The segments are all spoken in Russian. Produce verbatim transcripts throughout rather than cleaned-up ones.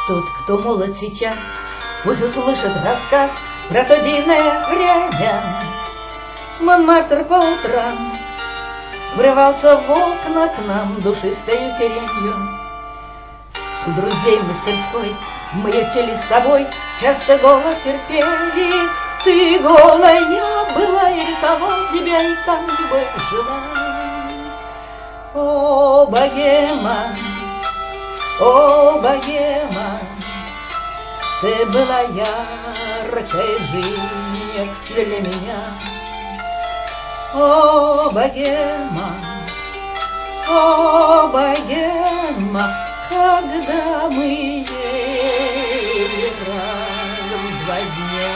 Тот, кто молод сейчас, пусть услышит рассказ про то дивное время. Монмартр по утрам врывался в окна к нам душистою сиренью. У друзей в мастерской мы ютили с тобой, часто голод терпели. Ты голая была, и рисовал тебя, и там любовь жила. О, богема, о, богема, ты была яркой жизнью для меня. О, богема, о, богема, когда мы ели раз в два дня.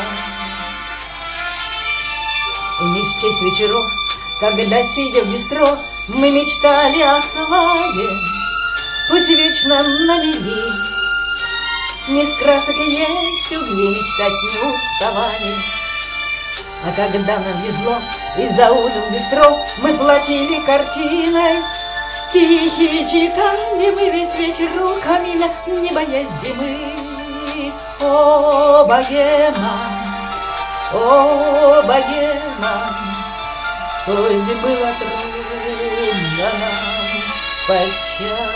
И не счесть вечеров, когда, сидя в бистро, мы мечтали о славе, пусть вечно на мели. Не с красок есть угли, мечтать не уставали. А когда нам везло, и за ужин в бистро мы платили картиной, стихи читали мы весь вечер у камина, не боясь зимы. О, богема, о, богема, пусть было трудно нам подчас.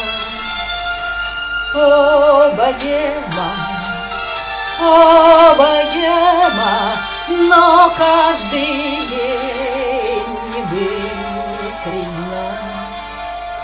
О, богема, о, богема, но каждый день не был среди нас.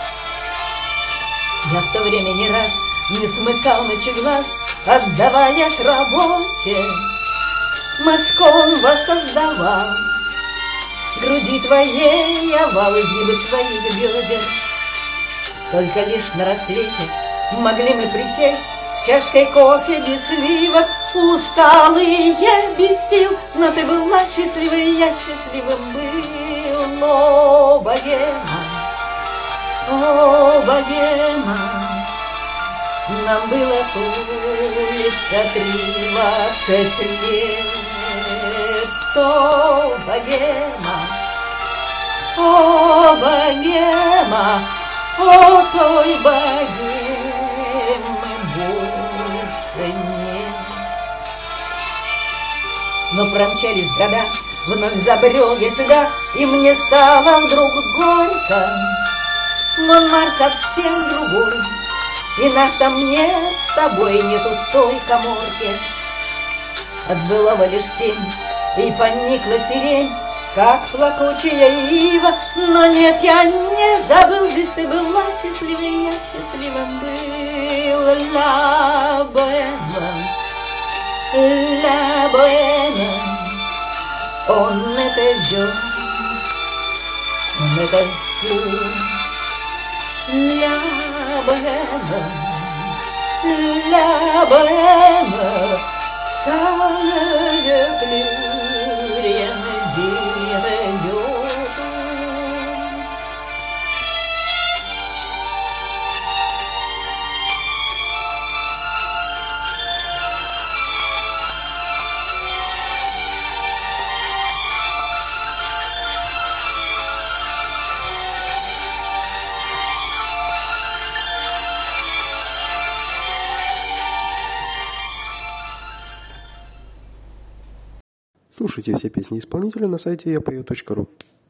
Я в то время не раз не смыкал ночи глаз, отдаваясь работе. Мазком воссоздавал груди твоей овал, изгибы твоих бедер. Только лишь на рассвете могли мы присесть с чашкой кофе без сливок, усталые, без сил, но ты была счастливой, и я счастливым был. О, богема, о, богема, нам было только тридцать лет. О, богема, о, богема, о, той богемы больше нет. Но промчались года, вновь забрел я сюда, и мне стало вдруг горько. Монмартр совсем другой, и нас там нет с тобой, нету той каморки. От былого лишь тень, и поникла сирень, как плакучая ива. Но нет, я не забыл, здесь ты была счастливой, я счастливым был. Ла боэма, ла боэма, он это ждет, он это фу. Ла боэма, ла боэma, ça ne plus rien dire. Слушайте все песни исполнителя на сайте я пою точка ру.